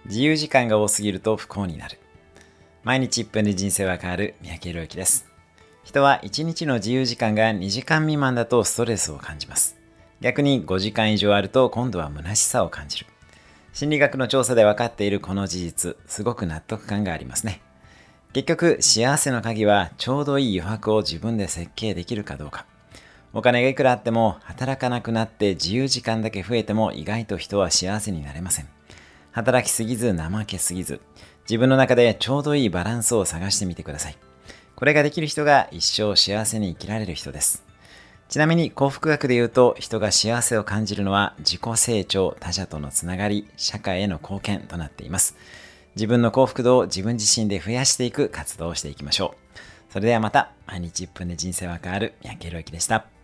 自由時間が多すぎると不幸になる。毎日1分で人生は変わる。三宅宏之です。人は1日の自由時間が2時間未満だとストレスを感じます。逆に5時間以上あると今度は虚しさを感じる。心理学の調査で分かっているこの事実、すごく納得感がありますね。結局、幸せの鍵はちょうどいい余白を自分で設計できるかどうか。お金がいくらあっても働かなくなって自由時間だけ増えても意外と人は幸せになれません。働きすぎず怠けすぎず、自分の中でちょうどいいバランスを探してみてください。これができる人が一生幸せに生きられる人です。ちなみに幸福学で言うと、人が幸せを感じるのは自己成長、他者とのつながり、社会への貢献となっています。自分の幸福度を自分自身で増やしていく活動をしていきましょう。それではまた、毎日1分で人生は変わる。三宅宏之でした。